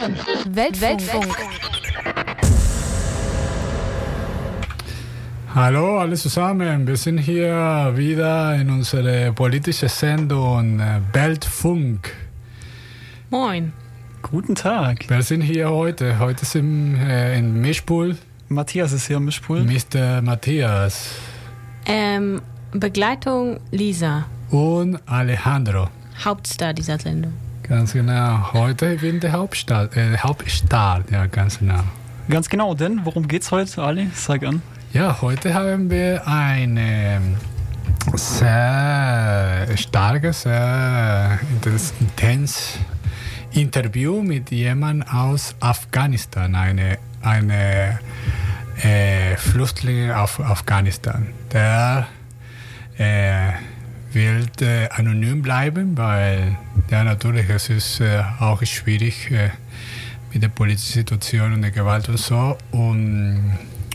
Weltfunk. Hallo alle zusammen, wir sind hier wieder in unserer politischen Sendung Weltfunk. Moin. Guten Tag. Wir sind hier heute. Heute sind wir in Mischpool. Matthias ist hier im Mischpool. Mr. Matthias. Begleitung Lisa. Und Alejandro. Hauptstar dieser Sendung. Ganz genau. Heute in der Hauptstadt. Ja, ganz genau. Ganz genau, denn worum geht's heute, Ali? Sag an. Ja, heute haben wir eine sehr starke, sehr intenses Interview mit jemandem aus Afghanistan, eine Flüchtling aus Afghanistan. Der will anonym bleiben, weil natürlich es ist auch schwierig mit der politischen Situation und der Gewalt und so. Und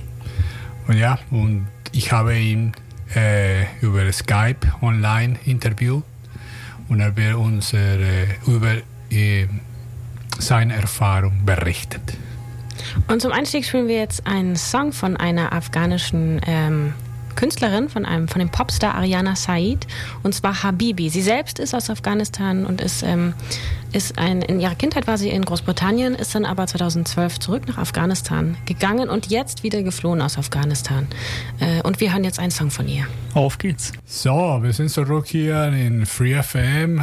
ich habe ihn über Skype online interviewt und er wird uns über seine Erfahrung berichtet. Und zum Einstieg spielen wir jetzt einen Song von einer afghanischen Künstlerin, von dem Popstar Ariana Said, und zwar Habibi. Sie selbst ist aus Afghanistan und in ihrer Kindheit war sie in Großbritannien, ist dann aber 2012 zurück nach Afghanistan gegangen und jetzt wieder geflohen aus Afghanistan. Und wir hören jetzt einen Song von ihr. Auf geht's. So, wir sind zurück hier in Free FM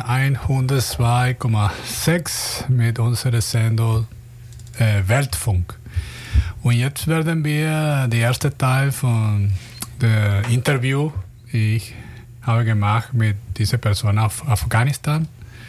102,6 mit unserer Sendung Weltfunk. Und jetzt werden wir den ersten Teil von dem Interview, ich habe gemacht mit dieser Person auf Afghanistan.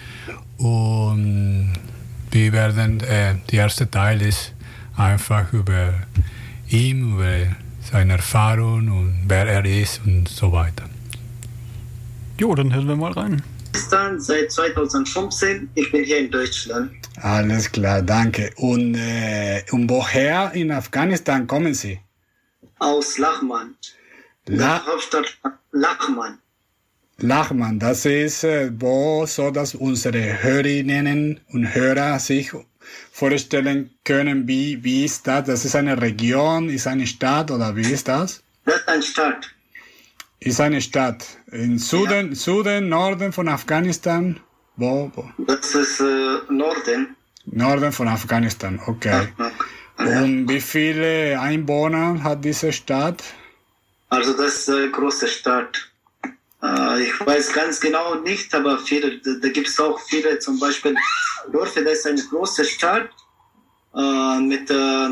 Und wir werden, der erste Teil ist einfach über ihn, über seine Erfahrung und wer er ist und so weiter. Jo, dann hören wir mal rein. Seit 2015, ich bin hier in Deutschland. Alles klar, danke. Und woher in Afghanistan kommen Sie? Aus Lachman. Der Hauptstadt Lachman. Lachman, das ist so, dass unsere Hörerinnen und Hörer sich vorstellen können, wie ist das? Das ist eine Region, ist eine Stadt oder wie ist das? Das ist eine Stadt. Ist eine Stadt. Im Süden, ja. Süden, Norden von Afghanistan? Wo? Das ist Norden. Norden von Afghanistan, okay. Ja. Und wie viele Einwohner hat diese Stadt? Also das ist eine große Stadt. Ich weiß ganz genau nicht, aber viele, da gibt es auch viele, zum Beispiel Dörfer, das ist eine große Stadt mit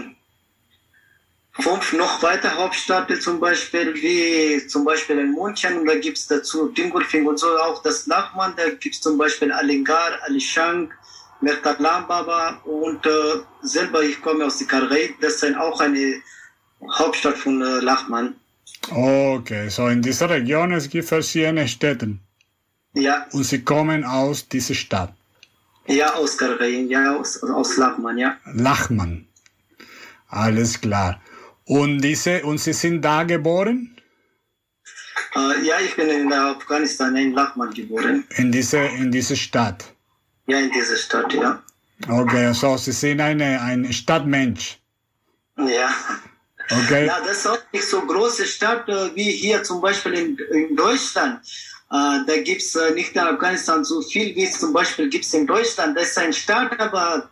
5 noch weiter Hauptstädte, zum Beispiel wie zum Beispiel in München, und da gibt es dazu Dingolfing und so, auch das Lachman, da gibt es zum Beispiel Alingar, Alishank, Mertatlambaba und selber, ich komme aus Kargay, das ist auch eine Hauptstadt von Lachman. Okay, so in dieser Region es gibt verschiedene Städte. Ja. Und Sie kommen aus dieser Stadt? Ja, aus Kargay, ja, aus Lachman, ja. Lachman, alles klar. Und Sie sind da geboren? Ja, ich bin in Afghanistan, in Lachman geboren. In dieser Stadt? Ja, in dieser Stadt, ja. Okay, so Sie sind ein Stadtmensch? Ja. Okay. Ja, das ist auch nicht so große Stadt wie hier zum Beispiel in Deutschland. Da gibt es nicht in Afghanistan so viel, wie es zum Beispiel gibt in Deutschland. Das ist eine Stadt, aber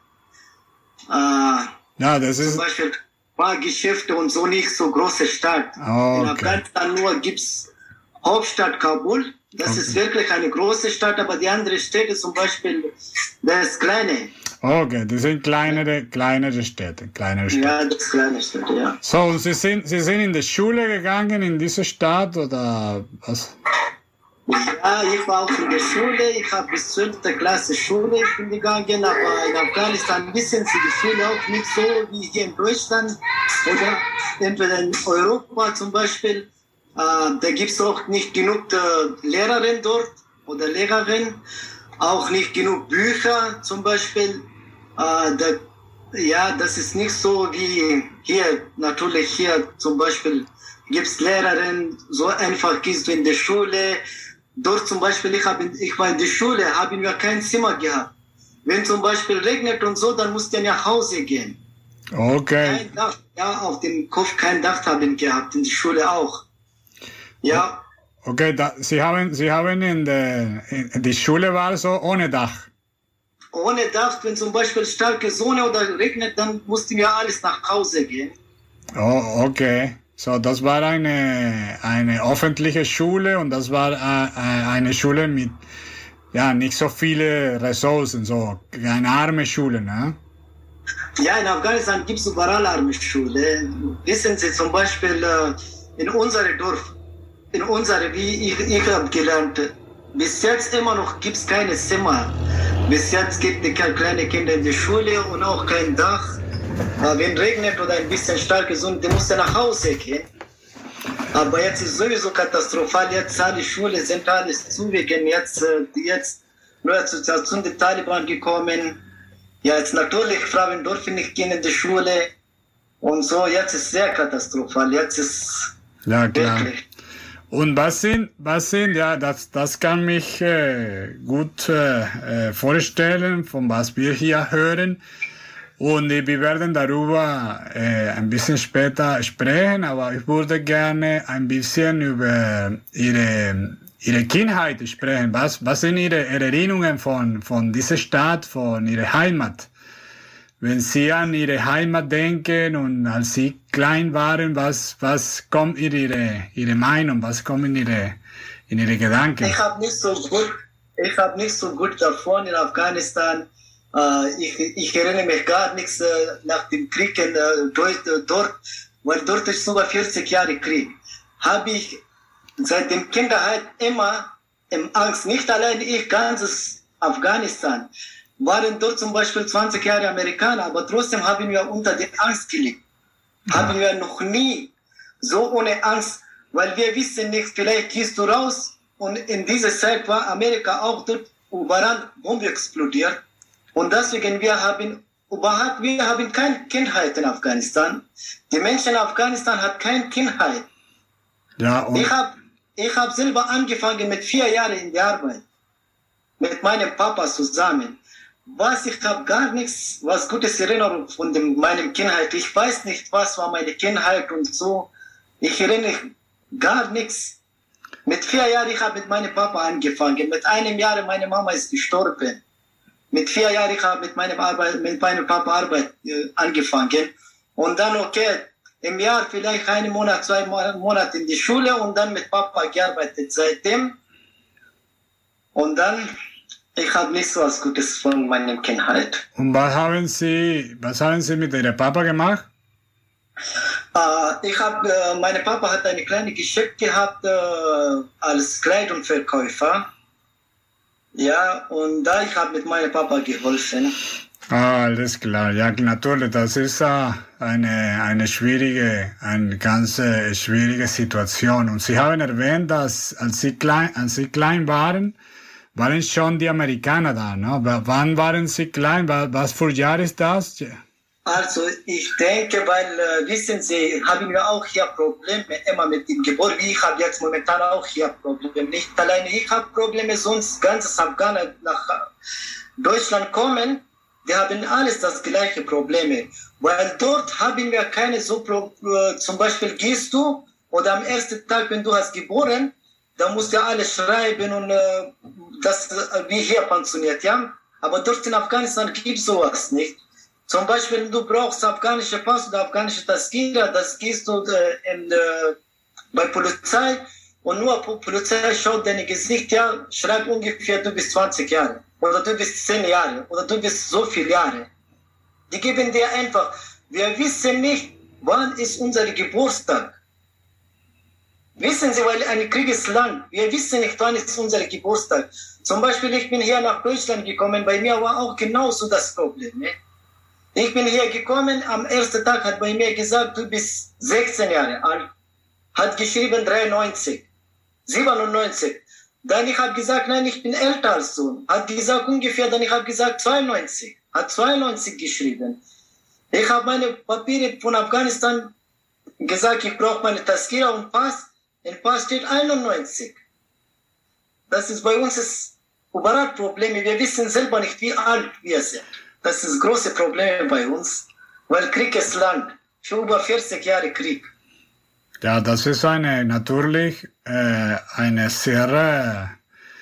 ja, das ist zum Beispiel Geschäfte und so nicht so große Stadt. Okay. In Afghanistan nur gibt es Hauptstadt Kabul. Das ist wirklich eine große Stadt, aber die andere Städte zum Beispiel, das ist kleine. Okay, das sind kleinere Städte. Ja, das ist kleine Städte, ja. So, und Sie sind in die Schule gegangen in dieser Stadt oder was? Ja, ich war auch in der Schule. Ich habe bis 12. Klasse Schule gegangen, aber in Afghanistan wissen Sie die Schule auch nicht so wie hier in Deutschland oder entweder in Europa zum Beispiel. Da gibt es auch nicht genug Lehrerinnen dort oder Lehrerinnen, auch nicht genug Bücher zum Beispiel. Das ist nicht so wie hier. Natürlich hier zum Beispiel gibt es Lehrerinnen, so einfach gehst du in die Schule. Dort zum Beispiel, ich war in der Schule, haben wir kein Zimmer gehabt. Wenn zum Beispiel regnet und so, dann musst du nach Hause gehen. Okay. Kein Dach, ja, auf dem Kopf kein Dach haben gehabt, in der Schule auch. Ja. Okay, Sie haben in die Schule war so ohne Dach. Ohne Dach, wenn zum Beispiel starke Sonne oder regnet, dann mussten wir alles nach Hause gehen. Oh, okay. So, das war eine öffentliche Schule und das war eine Schule mit, ja, nicht so viele Ressourcen, so eine arme Schule, ne? Ja, in Afghanistan gibt es überall arme Schule. Wissen Sie, zum Beispiel in unserem Dorf, wie ich habe gelernt, bis jetzt immer noch gibt es keine Zimmer. Bis jetzt gibt es keine kleinen Kinder in der Schule und auch kein Dach. Wenn regnet oder ein bisschen starke Sonne, dann muss er nach Hause gehen. Aber jetzt ist sowieso katastrophal. Jetzt alle Schulen sind alles zu wegen jetzt neue Situation der Taliban gekommen. Ja, jetzt natürlich Frauen dürfen nicht gehen in die Schule und so. Jetzt ist sehr katastrophal. Jetzt ist ja klar. Wirklich. Und was sind, ja, das kann mich gut vorstellen, von was wir hier hören. Und wir werden darüber ein bisschen später sprechen, aber ich würde gerne ein bisschen über Ihre Kindheit sprechen. Was sind Ihre Erinnerungen von dieser Stadt, von Ihrer Heimat? Wenn Sie an Ihre Heimat denken und als Sie klein waren, was kommt in Ihre Meinung, was kommt in Ihre Gedanken? Ich habe nicht so gut davon in Afghanistan. Ich erinnere mich gar nichts nach dem Krieg dort, weil dort ist über 40 Jahre Krieg. Habe ich seit dem Kinderheit immer im Angst, nicht allein ich, ganzes Afghanistan, waren dort zum Beispiel 20 Jahre Amerikaner, aber trotzdem haben wir unter der Angst gelebt. Haben wir noch nie so ohne Angst, weil wir wissen nicht, vielleicht gehst du raus und in dieser Zeit war Amerika auch dort überall Bombe explodiert. Und deswegen wir haben keine Kindheit in Afghanistan. Die Menschen in Afghanistan haben keine Kindheit. Ja, und ich hab selber angefangen mit 4 Jahren in der Arbeit. Mit meinem Papa zusammen. Ich habe gar nichts, was gutes Erinnerung von meinem Kindheit. Ich weiß nicht, was war meine Kindheit und so. Ich erinnere gar nichts. Mit 4 Jahren, ich habe mit meinem Papa angefangen. Mit 1 Jahr, meine Mama ist gestorben. Mit 4 Jahren, ich habe mit meinem Papa Arbeit angefangen. Und dann, okay, im Jahr vielleicht 1 Monat, 2 Monate in die Schule und dann mit Papa gearbeitet seitdem. Und dann, ich habe nicht so was Gutes von meiner Kindheit. Und was haben Sie mit Ihrem Papa gemacht? Mein Papa hat eine kleine Geschäft gehabt als Kleidungsverkäufer. Ja, und da ich habe mit meinem Papa geholfen. Ah, alles klar. Ja, natürlich, das ist eine ganz schwierige Situation. Und Sie haben erwähnt, dass als Sie klein waren schon die Amerikaner da, ne? Wann waren Sie klein? Was für Jahr ist das? Also ich denke, weil, wissen Sie, haben wir auch hier Probleme immer mit dem Geburt. Ich habe jetzt momentan auch hier Probleme. Nicht alleine ich habe Probleme, sonst ganzes Afghaner nach Deutschland kommen, die haben alles das gleiche Probleme. Weil dort haben wir keine so zum Beispiel gehst du oder am ersten Tag, wenn du hast geboren, da musst du alles schreiben und das wie hier pensioniert, ja. Aber dort in Afghanistan gibt es sowas nicht. Zum Beispiel, du brauchst afghanische Pass oder afghanische Taskira, das gehst du bei Polizei und nur Polizei schaut dein Gesicht, ja, schreibt ungefähr, du bist 20 Jahre oder du bist 10 Jahre oder du bist so viele Jahre. Die geben dir einfach, wir wissen nicht, wann ist unser Geburtstag. Wissen Sie, weil ein Kriegsland, wir wissen nicht, wann ist unser Geburtstag. Zum Beispiel, ich bin hier nach Deutschland gekommen, bei mir war auch genauso das Problem. Ne? Ich bin hier gekommen, am ersten Tag hat bei mir gesagt, du bist 16 Jahre alt. Hat geschrieben 93, 97. Dann ich habe gesagt, nein, ich bin älter als du. Hat gesagt ungefähr, dann ich habe gesagt 92. Hat 92 geschrieben. Ich habe meine Papiere von Afghanistan gesagt, ich brauche meine Taskira und Pass. Im Pass steht 91. Das ist bei uns überall Probleme. Wir wissen selber nicht, wie alt wir sind. Das ist das große Problem bei uns, weil Krieg ist lang. Für über 40 Jahre Krieg. Ja, das ist natürlich eine sehr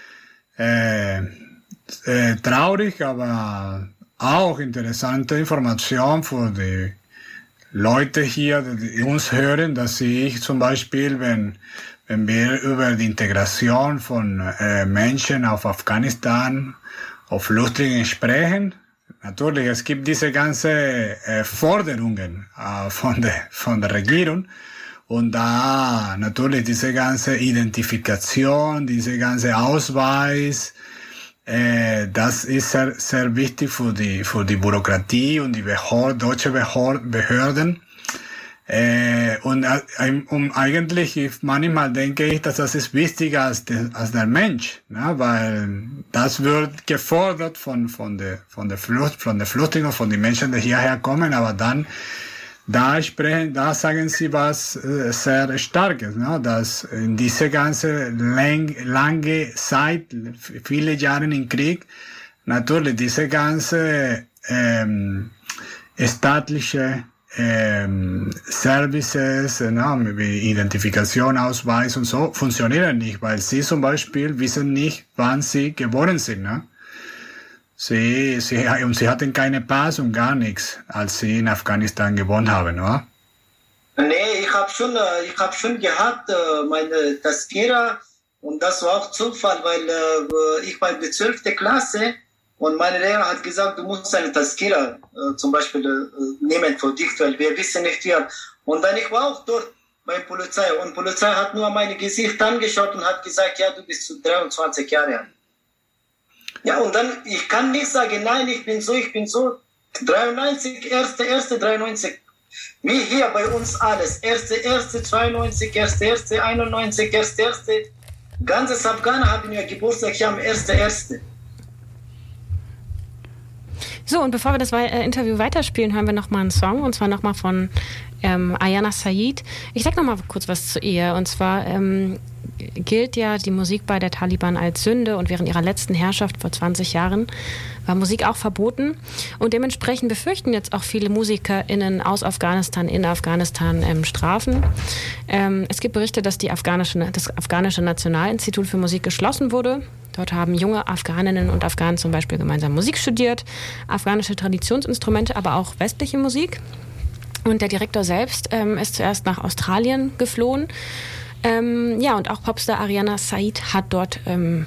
traurig, aber auch interessante Information für die Leute hier, die uns hören, dass ich zum Beispiel, wenn wir über die Integration von Menschen auf Afghanistan, auf Flüchtlingen sprechen, natürlich, es gibt diese ganze Forderungen von der Regierung. Und da natürlich diese ganze Identifikation, diese ganze Ausweis, das ist sehr, sehr wichtig für die Bürokratie und die deutsche Behörden. Und eigentlich, manchmal denke ich, dass das ist wichtiger als der Mensch, ne? Weil das wird gefordert von der Flüchtlingen, von den Menschen, die hierher kommen, aber dann da sagen Sie was sehr Starkes, ne? Dass in diese ganze lange Zeit, viele Jahre im Krieg, natürlich diese ganze staatliche Services, wie Identifikation, Ausweis und so, funktionieren nicht, weil Sie zum Beispiel wissen nicht, wann Sie geboren sind, ne? Sie hatten keine Pass und gar nichts, als Sie in Afghanistan gewohnt haben, oder? Nee, ich hab schon gehabt, meine Taskira, und das war auch Zufall, weil ich war in der 12. Klasse und meine Lehrer hat gesagt, du musst eine Taskira zum Beispiel nehmen für dich, weil wir wissen nicht hier. Und dann ich war auch dort bei Polizei und Polizei hat nur mein Gesicht angeschaut und hat gesagt, ja, du bist 23 Jahre alt. Ja, und dann, ich kann nicht sagen, nein, ich bin so, 93, 1.1.93, wie hier bei uns alles, 1.1.92, 1.1.91, 1.1. Ganzes Afghaner haben ja Geburtstag hier am 1.1. So, und bevor wir das Interview weiterspielen, hören wir nochmal einen Song, und zwar nochmal von Ayana Saeed. Ich sag nochmal kurz was zu ihr, und zwar gilt ja die Musik bei der Taliban als Sünde, und während ihrer letzten Herrschaft vor 20 Jahren war Musik auch verboten, und dementsprechend befürchten jetzt auch viele MusikerInnen aus Afghanistan in Afghanistan Strafen. Es gibt Berichte, dass das afghanische Nationalinstitut für Musik geschlossen wurde. Dort haben junge Afghaninnen und Afghanen zum Beispiel gemeinsam Musik studiert, afghanische Traditionsinstrumente, aber auch westliche Musik. Und der Direktor selbst ist zuerst nach Australien geflohen. Und auch Popstar Ariana Saeed hat dort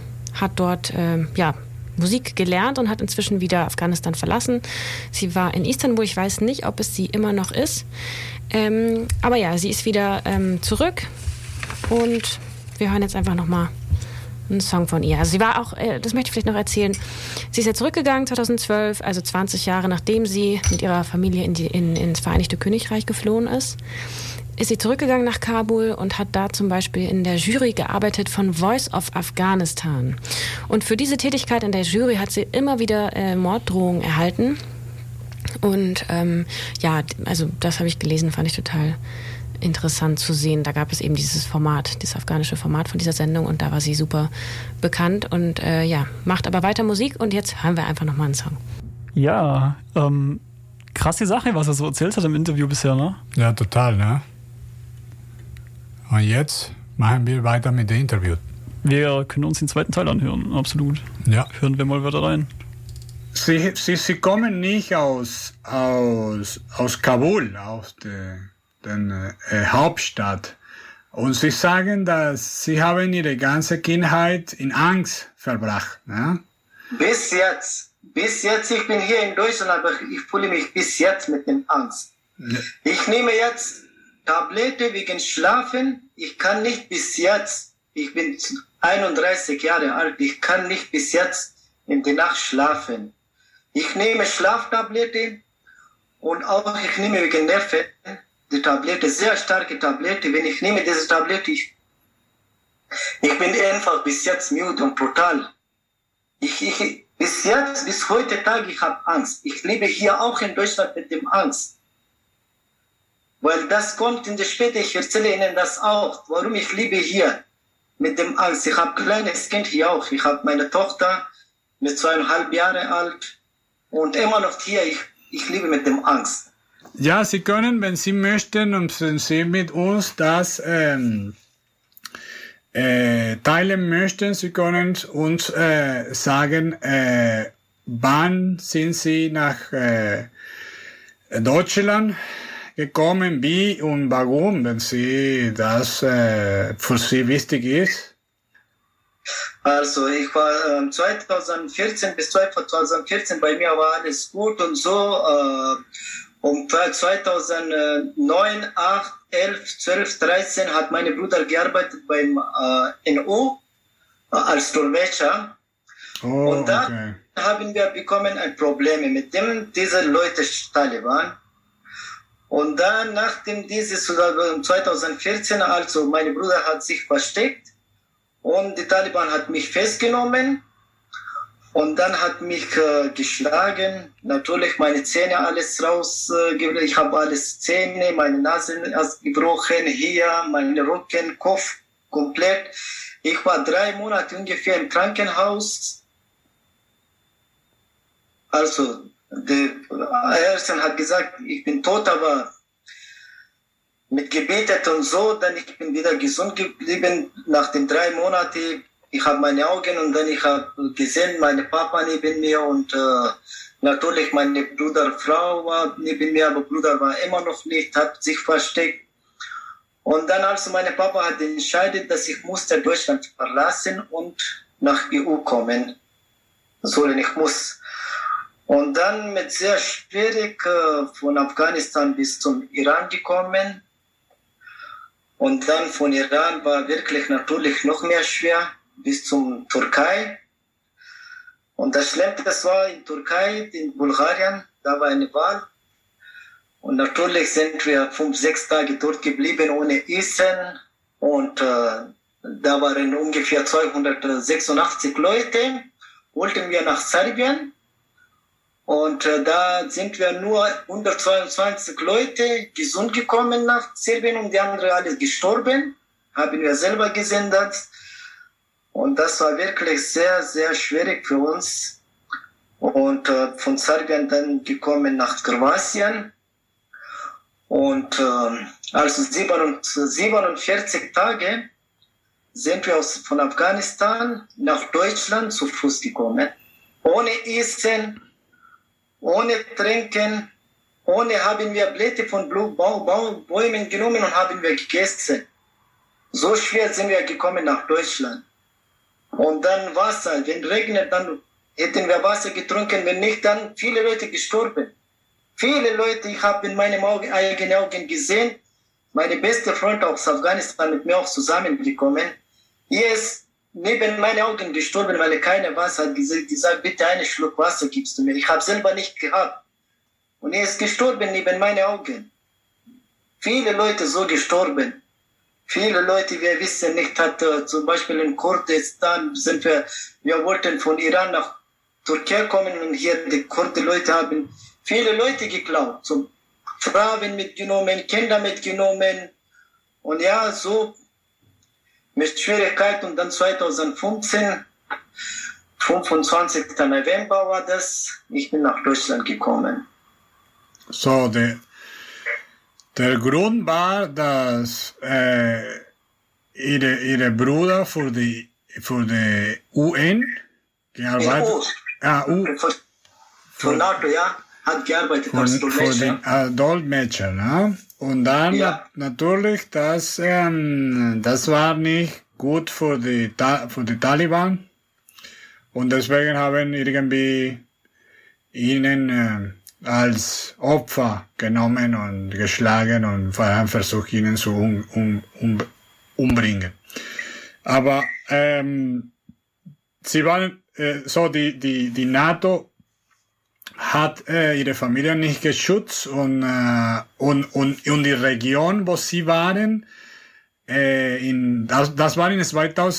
Musik gelernt und hat inzwischen wieder Afghanistan verlassen. Sie war in Istanbul, ich weiß nicht, ob es sie immer noch ist. Aber ja, sie ist wieder zurück, und wir hören jetzt einfach nochmal einen Song von ihr. Also sie war auch, das möchte ich vielleicht noch erzählen, sie ist ja zurückgegangen 2012, also 20 Jahre nachdem sie mit ihrer Familie ins Vereinigte Königreich geflohen ist sie zurückgegangen nach Kabul und hat da zum Beispiel in der Jury gearbeitet von Voice of Afghanistan. Und für diese Tätigkeit in der Jury hat sie immer wieder Morddrohungen erhalten. Und also das habe ich gelesen, fand ich total interessant zu sehen. Da gab es eben dieses afghanische Format von dieser Sendung, und da war sie super bekannt und macht aber weiter Musik, und jetzt hören wir einfach nochmal einen Song. Ja, krasse Sache, was er so erzählt hat im Interview bisher, ne? Ja, total, ne? Und jetzt machen wir weiter mit dem Interview. Wir können uns den zweiten Teil anhören, absolut. Ja. Hören wir mal weiter rein. Sie kommen nicht aus Kabul, aus der Hauptstadt. Und sie sagen, dass sie haben ihre ganze Kindheit in Angst verbracht. Ne? Bis jetzt, ich bin hier in Deutschland, aber ich fühle mich bis jetzt mit dem Angst. Ja. Ich nehme jetzt Tablette wegen Schlafen. Ich kann nicht bis jetzt, ich bin 31 Jahre alt, ich kann nicht bis jetzt in der Nacht schlafen. Ich nehme Schlaftablette, und auch ich nehme wegen Nerven die Tablette, sehr starke Tablette. Wenn ich nehme diese Tablette, ich bin einfach bis jetzt müde und brutal. Bis heute Tag, ich habe Angst. Ich lebe hier auch in Deutschland mit dem Angst. Weil das kommt in der Späte, ich erzähle Ihnen das auch, warum ich lebe hier mit dem Angst. Ich habe ein kleines Kind hier auch. Ich habe meine Tochter, mit 2,5 Jahren alt und immer noch hier, ich lebe mit dem Angst. Ja, Sie können, wenn Sie möchten und wenn Sie mit uns das teilen möchten, Sie können uns sagen, wann sind Sie nach Deutschland gekommen, wie und warum, wenn Sie das für Sie wichtig ist? Also ich war 2014 bis 2014, bei mir war alles gut und so. Um 2009, 8, 11, 12, 13 hat mein Bruder gearbeitet beim NU als Dolmetscher. Und da haben wir bekommen ein Problem mit dem, diese Leute Taliban. Und dann, nachdem dieses 2014, also mein Bruder hat sich versteckt und die Taliban hat mich festgenommen und dann hat mich geschlagen. Natürlich meine Zähne alles rausgebracht. Ich habe alles Zähne, meine Nase gebrochen, hier, mein Rücken, Kopf komplett. Ich war 3 Monate ungefähr im Krankenhaus. Also der Ärztin hat gesagt, ich bin tot, aber mit gebetet und so, dann ich bin wieder gesund geblieben. Nach den 3 Monaten, ich habe meine Augen und dann ich habe gesehen, meine Papa neben mir und natürlich meine Frau war neben mir, aber Bruder war immer noch nicht, hat sich versteckt. Und dann also mein Papa hat entschieden, dass ich musste Deutschland verlassen und nach EU kommen sollen. Ich muss. Und dann mit sehr schwierig von Afghanistan bis zum Iran gekommen. Und dann von Iran war wirklich natürlich noch mehr schwer bis zum Türkei. Und das Schlimmste war in Türkei, in Bulgarien, da war eine Wahl. Und natürlich sind wir 5-6 Tage dort geblieben ohne Essen. Und da waren ungefähr 286 Leute, wollten wir nach Serbien. Und da sind wir nur 122 Leute gesund gekommen nach Serbien und die anderen alle gestorben. Haben wir selber gesehen das. Und das war wirklich sehr, sehr schwierig für uns. Und von Serbien dann gekommen nach Kroatien. Und also 47 Tage sind wir von Afghanistan nach Deutschland zu Fuß gekommen. Ohne Essen, ohne Trinken, ohne haben wir Blätter von Bäumen genommen und haben wir gegessen. So schwer sind wir gekommen nach Deutschland. Und dann Wasser, wenn regnet, dann hätten wir Wasser getrunken, wenn nicht, dann viele Leute gestorben. Viele Leute, ich habe in meinen eigenen Augen gesehen, meine beste Freund aus Afghanistan mit mir auch zusammengekommen. Er ist neben meinen Augen gestorben, weil er keine Wasser hat. Gesagt, bitte einen Schluck Wasser gibst du mir. Ich habe selber nicht gehabt. Und er ist gestorben neben meinen Augen. Viele Leute so gestorben. Viele Leute, wir wissen nicht, hat zum Beispiel in Kurdistan sind wir wollten von Iran nach Türkei kommen und hier die Kurden-Leute haben viele Leute geklaut. So Frauen mitgenommen, Kinder mitgenommen. Und ja, so mit Schwierigkeiten. Und dann 2015, 25. November war das, ich bin nach Deutschland gekommen. So, der Grund war, dass ihre Bruder für die UN gearbeitet hat. Für NATO, ja, hat gearbeitet als Dolmetscher. Für den Dolmetscher, ne? Und dann ja. Natürlich, das war nicht gut für die Taliban. Und deswegen haben irgendwie ihnen als Opfer genommen und geschlagen und haben versucht, ihnen zu umbringen. Aber sie waren die NATO hat ihre Familie nicht geschützt und die Region, wo sie waren, das war in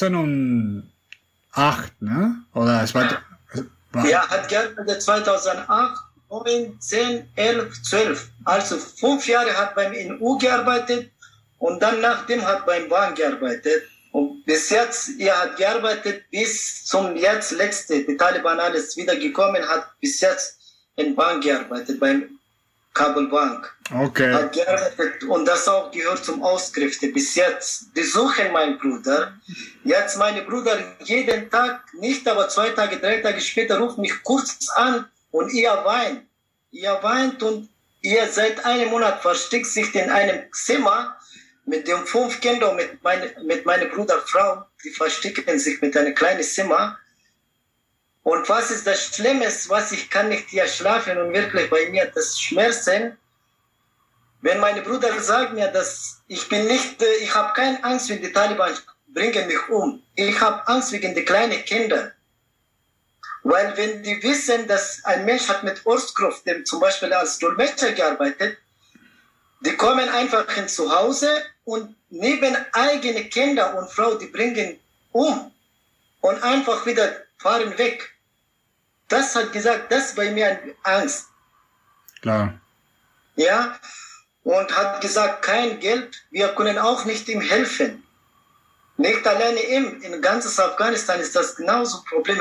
2008, ne? Oder ja, hat gearbeitet 2008. 9, 10, 11, 12. Also 5 Jahre hat beim NU gearbeitet und dann nachdem hat beim Bahn gearbeitet. Und bis jetzt, er hat gearbeitet bis zum jetzt letzte. Die Taliban alles wieder gekommen, hat bis jetzt in Bank gearbeitet, beim Kabul Bank. Okay. Hat gearbeitet und das auch gehört zum Auskräfte. Bis jetzt, die suchen meinen Bruder. Jetzt meine Bruder jeden Tag, nicht aber 2 Tage, 3 Tage später ruft mich kurz an und ihr weint. Ihr weint und ihr seit einem Monat versteckt sich in einem Zimmer mit den 5 Kindern, mit meiner Bruderfrau. Die verstecken sich mit einem kleinen Zimmer. Und was ist das Schlimmes, was ich kann nicht hier schlafen und wirklich bei mir das Schmerzen, wenn meine Brüder sagen mir, dass ich habe keine Angst, wenn die Taliban bringen mich um. Ich habe Angst wegen der kleinen Kinder. Weil wenn die wissen, dass ein Mensch hat mit Ortskraft, zum Beispiel als Dolmetscher gearbeitet, die kommen einfach in zu Hause und neben eigene Kinder und Frau, die bringen um und einfach wieder fahren weg. Das hat gesagt, das ist bei mir eine Angst. Klar. Ja, und hat gesagt, kein Geld, wir können auch nicht ihm helfen. Nicht alleine ihm, in ganzes Afghanistan ist das genauso ein Problem.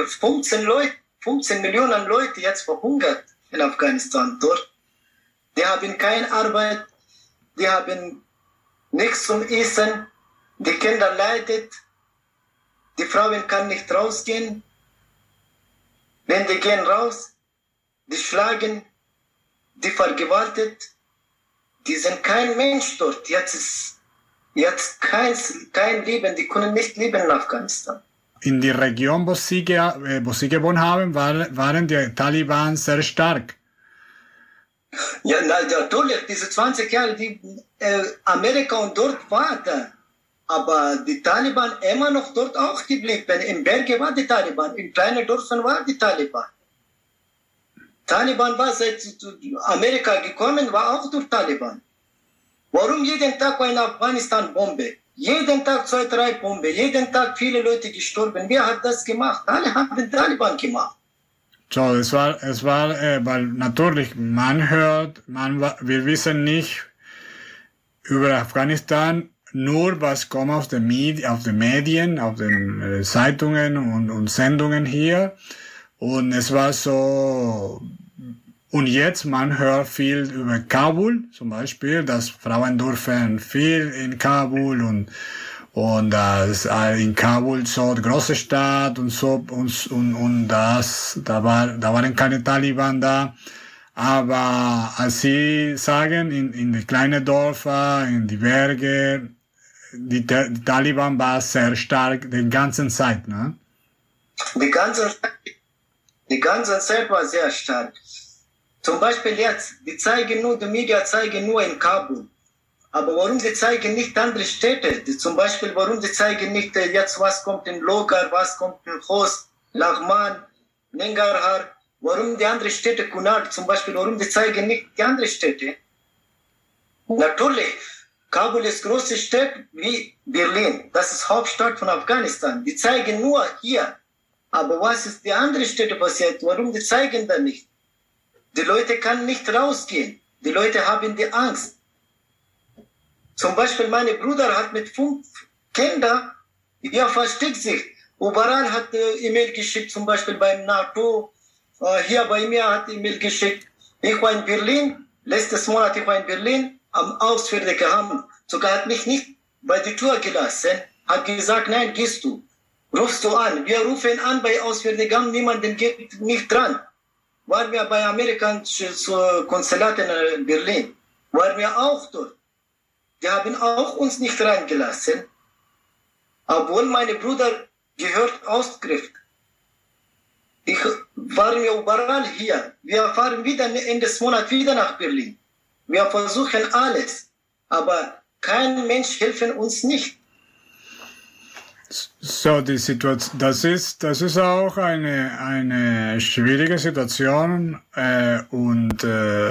15 Millionen Leute jetzt verhungert in Afghanistan dort. Die haben keine Arbeit, die haben nichts zum Essen, die Kinder leiden, die Frauen können nicht rausgehen. Wenn die gehen raus, die schlagen, die vergewaltigt, die sind kein Mensch dort. Jetzt ist kein Leben, die können nicht leben in Afghanistan. In der Region, wo Sie gewohnt haben, waren die Taliban sehr stark. Ja, natürlich, diese 20 Jahre, die Amerika und dort war da. Aber die Taliban immer noch dort auch geblieben. Im Berge war die Taliban, in kleinen Dörfern war die Taliban. Taliban war seit Amerika gekommen, war auch durch Taliban. Warum jeden Tag war in Afghanistan Bombe? Jeden Tag 2, 3 Bombe, jeden Tag viele Leute gestorben. Wer hat das gemacht? Alle haben den Taliban gemacht. So, es war, weil natürlich wir wissen nicht über Afghanistan, nur was kommt auf den Medien, auf den Zeitungen und Sendungen hier. Und es war so, und jetzt man hört viel über Kabul, zum Beispiel, dass Frauen dürfen viel in Kabul und das in Kabul so die große Stadt und so und da waren keine Taliban da. Aber als Sie sagen, in die kleinen Dörfer, in die Berge, die Taliban war sehr stark die ganze Zeit, ne? Die ganze Zeit war sehr stark. Zum Beispiel jetzt, die Medien zeigen nur in Kabul. Aber warum die zeigen nicht andere Städte? Zum Beispiel, warum die zeigen nicht jetzt, was kommt in Logar, was kommt in Khost, Laghman, Nangarhar? Warum die anderen Städte, Kunar zum Beispiel, warum die zeigen nicht die anderen Städte? Natürlich, Kabul ist große Stadt wie Berlin. Das ist Hauptstadt von Afghanistan. Die zeigen nur hier. Aber was ist die andere Städte passiert? Warum die zeigen da nicht? Die Leute können nicht rausgehen. Die Leute haben die Angst. Zum Beispiel, mein Bruder hat mit 5 Kindern, er versteckt sich. Überall hat E-Mail geschickt, zum Beispiel beim NATO. Hier bei mir hat E-Mail geschickt. Ich war in Berlin, letztes Monat ich war in Berlin, am Auswärtigen Amt. Sogar hat mich nicht bei der Tür gelassen, hat gesagt, nein, gehst du. Rufst du an. Wir rufen an bei Auswärtigen Amt, niemanden geht nicht dran. Waren wir bei amerikanischen Konsulat in Berlin, waren wir auch dort. Die haben auch uns nicht reingelassen, obwohl meine Bruder gehört Ausgriff. Ich war mir überall hier. Wir fahren wieder Ende des Monats wieder nach Berlin. Wir versuchen alles, aber kein Mensch hilft uns nicht. So, die Situation, das ist auch eine schwierige Situation und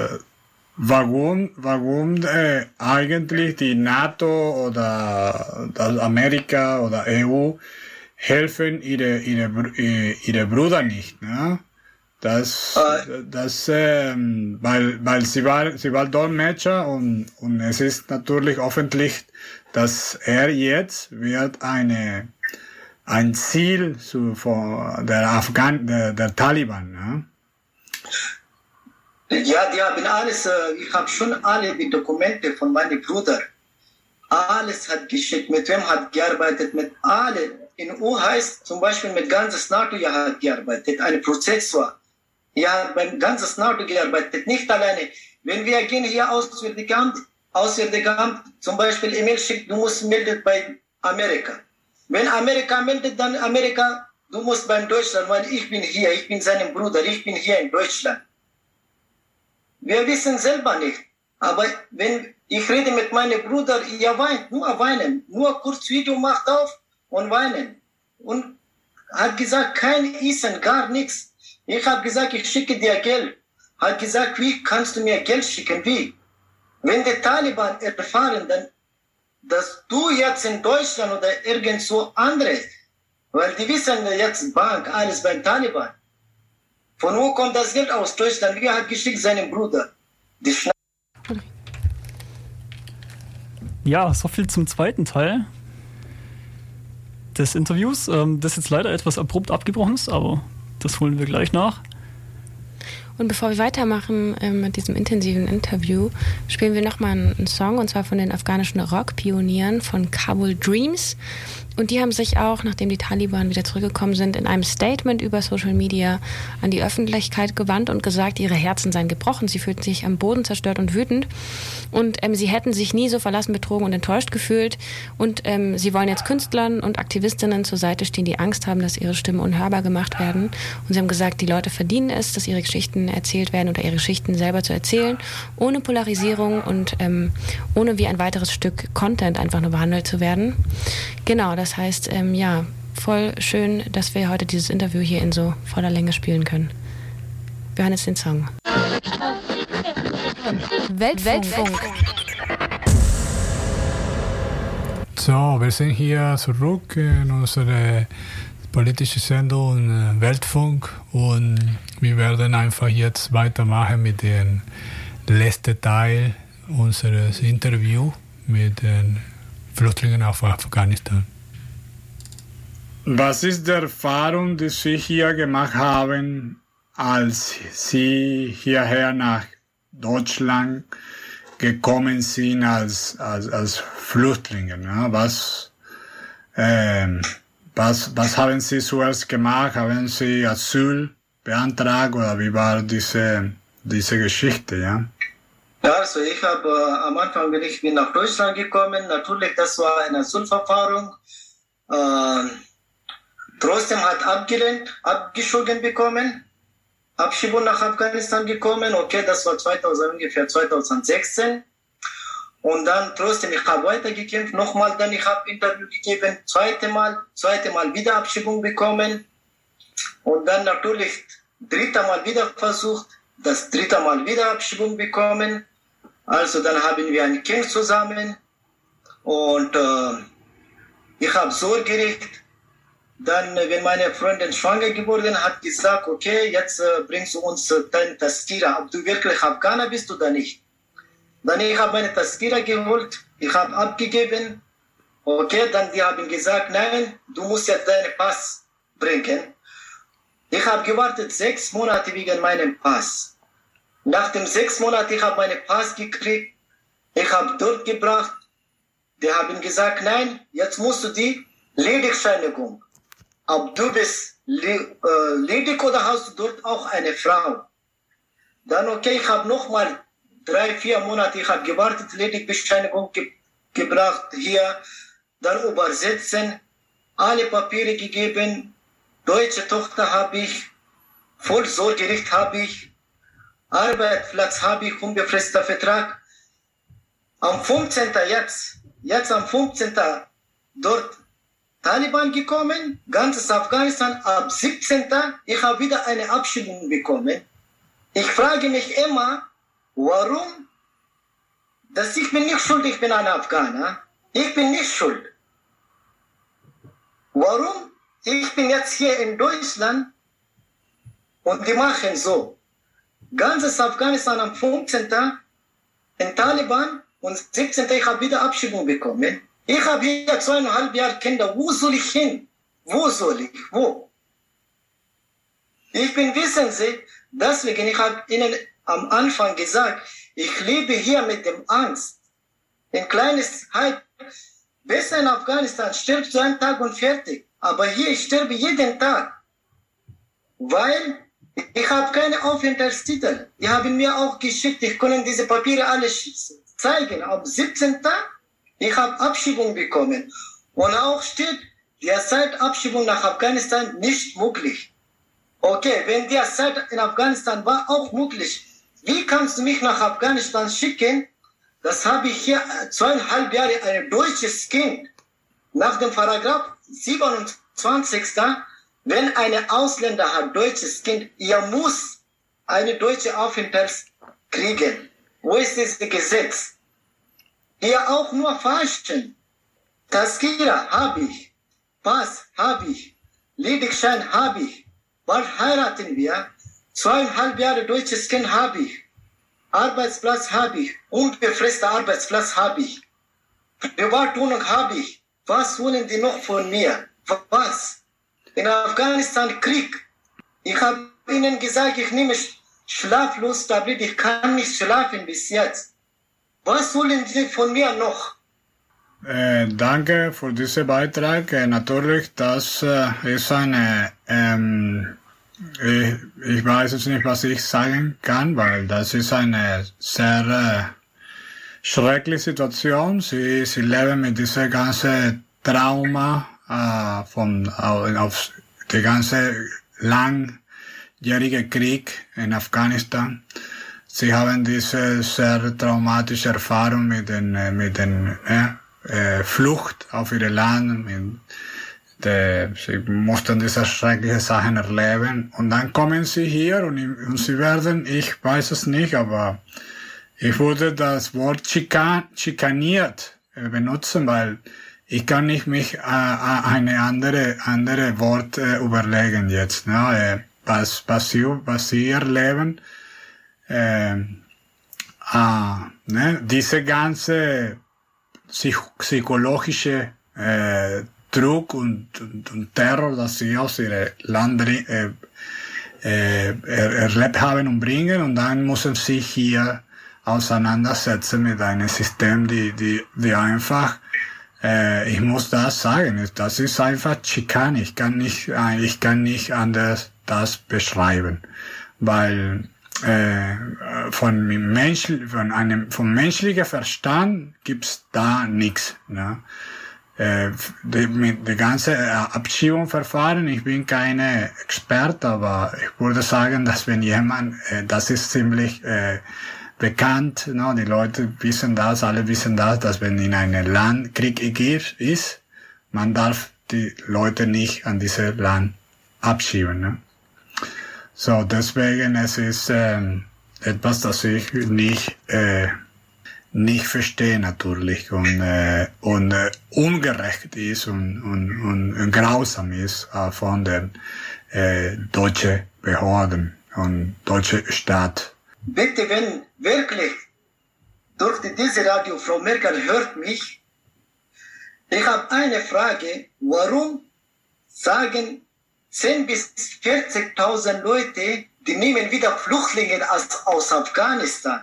warum eigentlich die NATO oder Amerika oder EU helfen ihre Brüder nicht, ne? weil sie war Dolmetscher und es ist natürlich öffentlich, dass er jetzt wird ein Ziel von der Taliban. Ja, die haben alles, ich habe schon alle die Dokumente von meinem Bruder. Alles hat geschickt, mit wem hat gearbeitet, mit allen. In EU heißt zum Beispiel mit ganzes NATO hat gearbeitet, ein Prozessor. Ja, beim ganzes NATO gearbeitet, nicht alleine. Wenn wir gehen hier Auswärtige Amt, zum Beispiel E-Mail schickt, du musst melden bei Amerika. Wenn Amerika meldet, dann Amerika, du musst beim Deutschland, weil ich bin hier, ich bin sein Bruder, ich bin hier in Deutschland. Wir wissen selber nicht. Aber wenn ich rede mit meinem Bruder, er weint, nur weinen, nur kurz Video macht auf und weinen. Und hat gesagt, kein Essen, gar nichts. Ich habe gesagt, ich schicke dir Geld. Hat gesagt, wie kannst du mir Geld schicken? Wie? Wenn die Taliban erfahren, dann, dass du jetzt in Deutschland oder irgendwo anderes, weil die wissen jetzt Bank, alles beim Taliban. Von wo kommt das Geld aus Deutschland? Wer hat geschickt seinen Bruder? Ja, so viel zum zweiten Teil des Interviews, das jetzt leider etwas abrupt abgebrochen ist, aber das holen wir gleich nach. Und bevor wir weitermachen mit diesem intensiven Interview, spielen wir nochmal einen Song, und zwar von den afghanischen Rock-Pionieren von Kabul Dreams. Und die haben sich auch, nachdem die Taliban wieder zurückgekommen sind, in einem Statement über Social Media an die Öffentlichkeit gewandt und gesagt, ihre Herzen seien gebrochen, sie fühlten sich am Boden zerstört und wütend. Und sie hätten sich nie so verlassen, betrogen und enttäuscht gefühlt. Und sie wollen jetzt Künstlern und Aktivistinnen zur Seite stehen, die Angst haben, dass ihre Stimmen unhörbar gemacht werden. Und sie haben gesagt, die Leute verdienen es, dass ihre Geschichten erzählt werden oder ihre Geschichten selber zu erzählen, ohne Polarisierung und ohne wie ein weiteres Stück Content einfach nur behandelt zu werden. Genau, das heißt, ja, voll schön, dass wir heute dieses Interview hier in so voller Länge spielen können. Wir hören jetzt den Song. Weltfunk. So, wir sind hier zurück in unsere politische Sendung Weltfunk und wir werden einfach jetzt weitermachen mit dem letzten Teil unseres Interviews mit den Flüchtlingen aus Afghanistan. Was ist die Erfahrung, die Sie hier gemacht haben, als Sie hierher nach Deutschland gekommen sind als Flüchtlinge? Ne? Was haben Sie zuerst gemacht? Haben Sie Asyl beantragt oder wie war diese Geschichte? Ja? Ja, also ich habe am Anfang, bin ich nach Deutschland gekommen. Natürlich, das war eine Asylverfahren. Trotzdem hat abgeschoben bekommen. Abschiebung nach Afghanistan gekommen. Okay, das war ungefähr 2016. Und dann trotzdem, ich habe weitergekämpft. Nochmal dann, ich habe Interview gegeben. Zweite Mal wieder Abschiebung bekommen. Und dann natürlich dritte Mal wieder versucht. Das dritte Mal wieder Abschiebung bekommen. Also dann haben wir ein Kind zusammen. Und ich habe Sorgerecht. Dann, wenn meine Freundin schwanger geworden hat, gesagt, okay, jetzt bringst du uns dein Taskira, ob du wirklich Afghaner bist oder nicht. Dann ich habe meine Taskira geholt, ich habe abgegeben. Okay, dann die haben gesagt, nein, du musst jetzt deinen Pass bringen. Ich habe gewartet 6 Monate wegen meinem Pass. Nach den 6 Monaten, ich habe meinen Pass gekriegt. Ich habe dort gebracht. Die haben gesagt, nein, jetzt musst du die Ledigscheinigung. Ob du bist ledig oder hast du dort auch eine Frau? Dann okay, ich habe nochmal 3-4 Monate, ich habe gewartet, Ledigbescheinigung gebracht hier, dann übersetzen, alle Papiere gegeben, deutsche Tochter habe ich, Vollsorgerecht habe ich, Arbeitsplatz habe ich, unbefristeter Vertrag. Am 15. jetzt am 15. dort Taliban gekommen, ganzes Afghanistan, ab 17. ich habe wieder eine Abschiebung bekommen. Ich frage mich immer, warum? Ich bin nicht schuld, ich bin ein Afghaner. Ich bin nicht schuld. Warum? Ich bin jetzt hier in Deutschland Und die machen so. Ganzes Afghanistan am 15. in Taliban und 17. ich habe wieder Abschiebung bekommen. Ich habe hier 2,5 Jahre Kinder. Wo soll ich hin? Wo soll ich? Wo? Ich bin, wissen Sie, deswegen, ich habe Ihnen am Anfang gesagt, ich lebe hier mit dem Angst. In kleines Hype. Besser in Afghanistan stirbst du einen Tag und fertig. Aber hier, ich sterbe jeden Tag. Weil ich habe keine Aufenthaltstitel. Die haben mir auch geschickt. Ich kann diese Papiere alle zeigen. Am 17. ich habe Abschiebung bekommen. Und auch steht, derzeit Abschiebung nach Afghanistan nicht möglich. Okay, wenn derzeit in Afghanistan war auch möglich, wie kannst du mich nach Afghanistan schicken? Das habe ich hier 2,5 Jahre ein deutsches Kind. Nach dem Paragraph 27. Wenn ein Ausländer hat deutsches Kind, er muss eine deutsche Aufenthalt kriegen. Wo ist dieses Gesetz? Hier auch nur falschen. Taskira habe ich. Pass habe ich. Ledigschein habe ich. Bald heiraten wir. 2,5 Jahre deutsches Kind habe ich. Arbeitsplatz habe ich. Unbefristeter Arbeitsplatz habe ich. Privatwohnung habe ich. Was wollen die noch von mir? Was? In Afghanistan Krieg. Ich habe ihnen gesagt, ich nehme schlaflos Tablet. Ich kann nicht schlafen bis jetzt. Was wollen sie von mir noch? Danke für diesen Beitrag. Natürlich, das ist eine, ich weiß jetzt nicht, was ich sagen kann, weil das ist eine sehr schreckliche Situation. Sie leben mit diesem ganzen Trauma auf die ganze langjährige Krieg in Afghanistan. Sie haben diese sehr traumatische Erfahrung mit den Flucht auf ihr Land. Sie mussten diese schrecklichen Sachen erleben. Und dann kommen sie hier und sie werden, ich weiß es nicht, aber ich würde das Wort schikaniert benutzen, weil ich kann nicht mich eine andere Wort überlegen jetzt, ne? Was sie erleben, ne? Diese ganze psychologische Druck und Terror, das sie aus ihrem Land erlebt haben und bringen, und dann müssen sie hier auseinandersetzen mit einem System, die einfach, ich muss das sagen, das ist einfach Schikane. Ich kann nicht anders das beschreiben, weil vom menschlichen Verstand gibt's da nichts, ne? Die ganze Abschiebungsverfahren, ich bin keine Experte, aber ich würde sagen, dass wenn jemand, das ist ziemlich bekannt, no? Die Leute wissen das, alle wissen das, dass wenn in einem Land Krieg ist, man darf die Leute nicht an dieses Land abschieben. Ne? So, deswegen, es ist etwas, das ich nicht verstehe natürlich und ungerecht ist und grausam ist von den deutschen Behörden und deutschen Staat. Bitte, wenn wirklich durch diese Radio, Frau Merkel hört mich, ich habe eine Frage, warum sagen 10.000 bis 40.000 Leute, die nehmen wieder Flüchtlinge aus Afghanistan?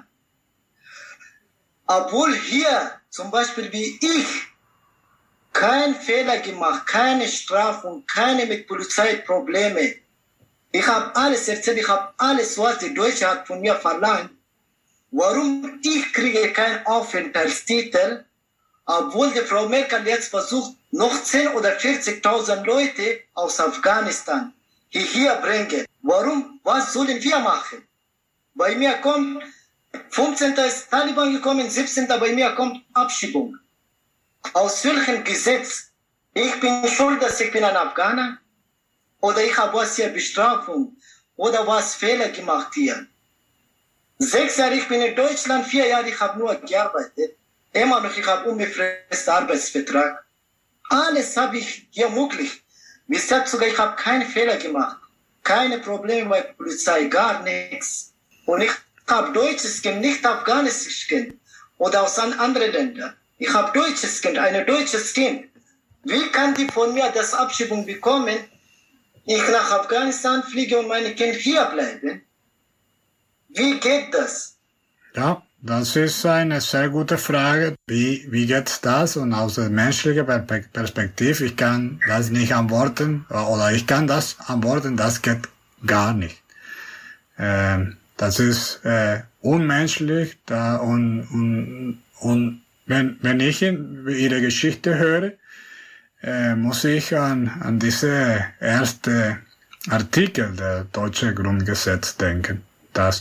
Obwohl hier, zum Beispiel wie ich, kein Fehler gemacht, keine Strafung, keine mit Polizei Probleme. Ich habe alles erzählt, ich habe alles, was die Deutsche hat von mir verlangt. Warum ich kriege keinen Aufenthaltstitel, obwohl die Frau Merkel jetzt versucht, noch 10.000 oder 40.000 Leute aus Afghanistan hierher bringen. Warum? Was sollen wir machen? Bei mir kommt 15. ist Taliban gekommen, 17. bei mir kommt Abschiebung. Aus welchem Gesetz? Ich bin schuld, dass ich bin ein Afghaner? Oder ich habe was hier Bestrafung? Oder was Fehler gemacht hier? 6 Jahre, ich bin in Deutschland, 4 Jahre, ich habe nur gearbeitet. Immer noch, ich habe unbefristeten Arbeitsvertrag. Alles habe ich hier möglich. Bis jetzt sogar, ich habe keinen Fehler gemacht. keine Probleme bei der Polizei, gar nichts. Und ich habe deutsches Kind, nicht afghanisches Kind oder aus anderen Ländern. Ich habe deutsches Kind, ein deutsches Kind. Wie kann die von mir das Abschiebung bekommen? Ich nach Afghanistan fliege und meine Kinder hier bleiben. Wie geht das? Ja, das ist eine sehr gute Frage. Wie geht das? Und aus der menschlichen Perspektive, ich kann das nicht antworten, oder ich kann das antworten, das geht gar nicht. Das ist unmenschlich, und wenn ich ihre Geschichte höre, muss ich an diese erste Artikel der deutschen Grundgesetz denken, dass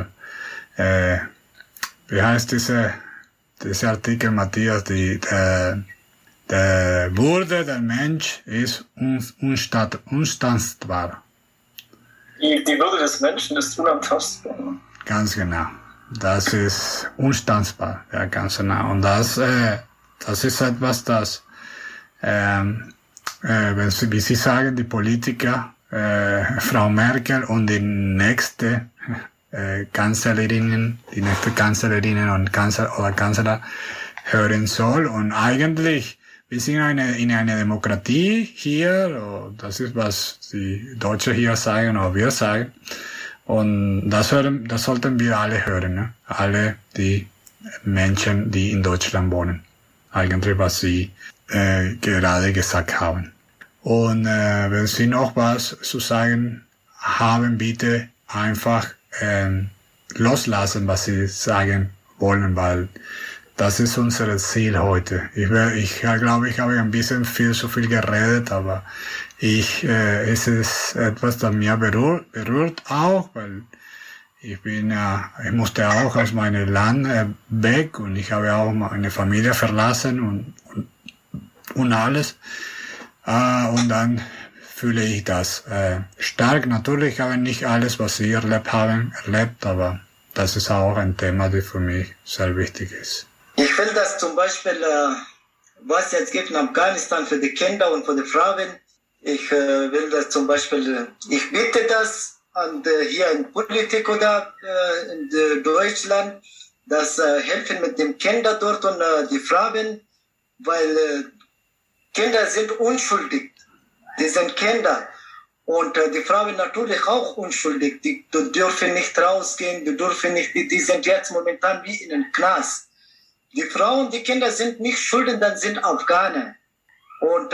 wie heißt diese Artikel, Matthias, der Würde der Mensch ist unstandbar. Die Würde des Menschen ist unantastbar. Ganz genau. Das ist unstandbar, ja, ganz genau. Und das ist etwas, das wie Sie sagen, die Politiker, Frau Merkel und die nächste Kanzlerinnen und Kanzler hören soll. Und eigentlich, wir sind in einer Demokratie hier, das ist, was die Deutschen hier sagen oder wir sagen. Und das sollten wir alle hören, ne? Alle die Menschen, die in Deutschland wohnen. Eigentlich, was Sie gerade gesagt haben. Und wenn Sie noch was zu sagen haben, bitte einfach loslassen, was Sie sagen wollen, weil das ist unser Ziel heute. Ich glaube, ich habe ein bisschen zu viel geredet, aber es ist etwas, das mir berührt auch, weil ich musste auch aus meinem Land weg, und ich habe auch meine Familie verlassen und alles. Und dann fühle ich das stark. Natürlich habe ich nicht alles, was Sie erlebt haben, aber das ist auch ein Thema, das für mich sehr wichtig ist. Ich finde, dass zum Beispiel, was jetzt gibt in Afghanistan für die Kinder und für die Frauen, ich will das zum Beispiel, ich bitte das hier in Politik oder in Deutschland, dass helfen mit den Kindern dort und die Frauen, weil Kinder sind unschuldig. Die sind Kinder. Und die Frauen natürlich auch unschuldig. Die dürfen nicht rausgehen, die sind jetzt momentan wie in einem Knast. Die Frauen, die Kinder sind nicht schuldig, dann sind Afghaner. Und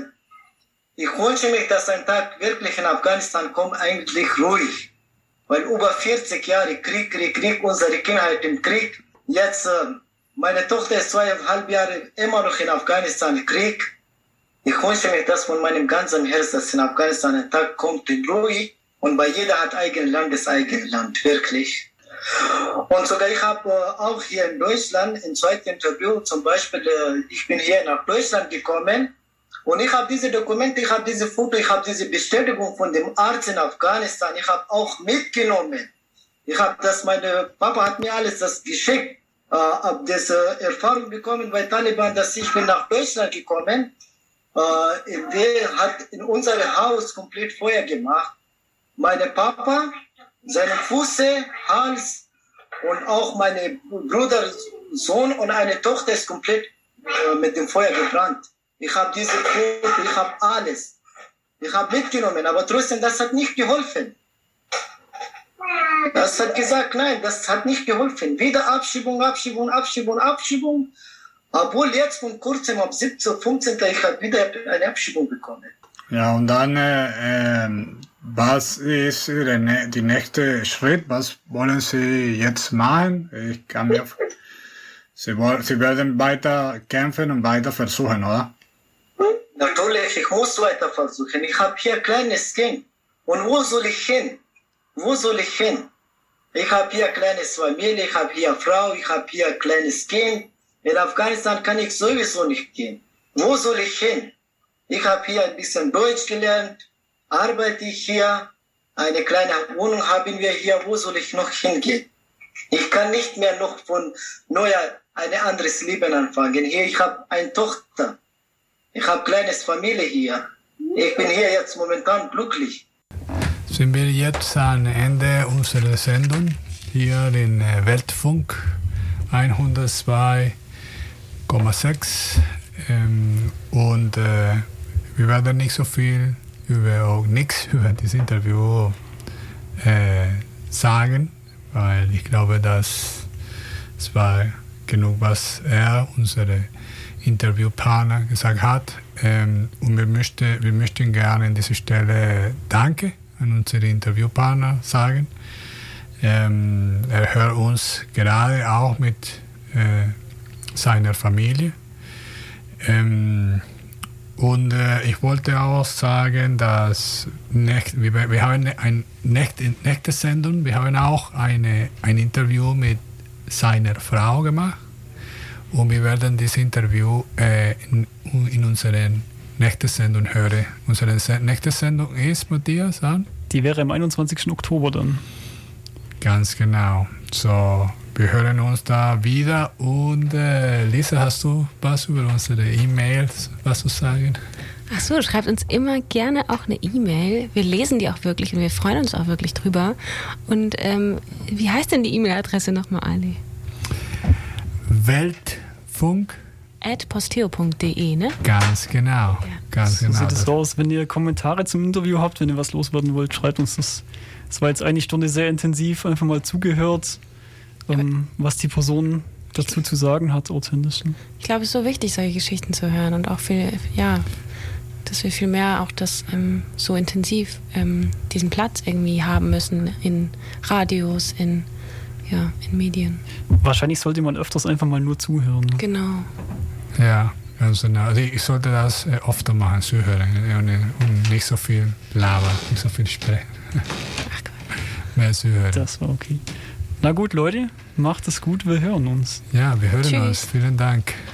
ich wünsche mich, dass ein Tag wirklich in Afghanistan kommt, eigentlich ruhig. Weil über 40 Jahre Krieg, unsere Kindheit im Krieg. Jetzt, meine Tochter ist 2,5 Jahre immer noch in Afghanistan, Krieg. Ich wünsche mir das von meinem ganzen Herzen, dass in Afghanistan ein Tag kommt in Ruhe, und bei jeder hat eigenes Land, wirklich. Und sogar ich habe auch hier in Deutschland, im zweiten Interview zum Beispiel, ich bin hier nach Deutschland gekommen, und ich habe diese Dokumente, ich habe diese Foto, ich habe diese Bestätigung von dem Arzt in Afghanistan, ich habe auch mitgenommen. Mein Papa hat mir alles das geschickt, habe diese Erfahrung bekommen bei Taliban, dass ich bin nach Deutschland gekommen. Der hat in unserem Haus komplett Feuer gemacht. Mein Papa, seine Füße, Hals und auch meine Bruder, Sohn und eine Tochter ist komplett mit dem Feuer gebrannt. Ich habe diese Foto, ich habe alles. Ich habe mitgenommen, aber trotzdem, das hat nicht geholfen. Das hat gesagt, nein, das hat nicht geholfen. Wieder Abschiebung. Obwohl jetzt von kurzem, ab 17, 15, ich habe wieder eine Abschiebung bekommen. Ja, und dann, was ist der nächste Schritt? Was wollen Sie jetzt machen? Sie werden weiter kämpfen und weiter versuchen, oder? Natürlich, ich muss weiter versuchen. Ich habe hier ein kleines Kind. Und wo soll ich hin? Ich habe hier eine kleine Familie, ich habe hier eine Frau, ich habe hier ein kleines Kind. In Afghanistan kann ich sowieso nicht gehen. Wo soll ich hin? Ich habe hier ein bisschen Deutsch gelernt, arbeite ich hier, eine kleine Wohnung haben wir hier. Wo soll ich noch hingehen? Ich kann nicht mehr noch von neuer ein anderes Leben anfangen. Hier, ich habe eine Tochter. Ich habe eine kleine Familie hier. Ich bin hier jetzt momentan glücklich. sind wir jetzt am Ende unserer Sendung hier in Weltfunk 102,6 und wir werden nicht so viel nichts über dieses Interview sagen, weil ich glaube, dass es war genug, was unsere Interviewpartner gesagt hat. Und wir möchten gerne an dieser Stelle Danke an unsere Interviewpartner sagen. Er hört uns gerade auch mit seiner Familie. Und ich wollte auch sagen, dass wir haben eine nächste Sendung, wir haben auch ein Interview mit seiner Frau gemacht. Und wir werden dieses Interview in unserer nächsten Sendung hören. Unsere nächste Sendung ist, Matthias, an? Die wäre am 21. Oktober dann. Ganz genau. So, wir hören uns da wieder. Und Lisa, hast du was über unsere E-Mails was zu sagen? Ach so, schreibt uns immer gerne auch eine E-Mail. Wir lesen die auch wirklich und wir freuen uns auch wirklich drüber. Und wie heißt denn die E-Mail-Adresse nochmal, Ali? Weltfunk@posteo.de, ne? Ganz genau. Ja. Ganz genau. So sieht es aus. Wenn ihr Kommentare zum Interview habt, wenn ihr was loswerden wollt, schreibt uns das. Es war jetzt eine Stunde sehr intensiv, einfach mal zugehört, was die Person dazu zu sagen hat, authentisch. Ich glaube, es ist so wichtig, solche Geschichten zu hören und auch dass wir viel mehr auch das so intensiv diesen Platz irgendwie haben müssen in Radios, in Medien. Wahrscheinlich sollte man öfters einfach mal nur zuhören. Ne? Genau. Ja, ganz genau. Also ich sollte das öfter machen, zuhören und nicht so viel labern, nicht so viel sprechen. Ach Gott. Mehr zuhören. Das war okay. Na gut, Leute, macht es gut, wir hören uns. Ja, wir hören uns. Vielen Dank.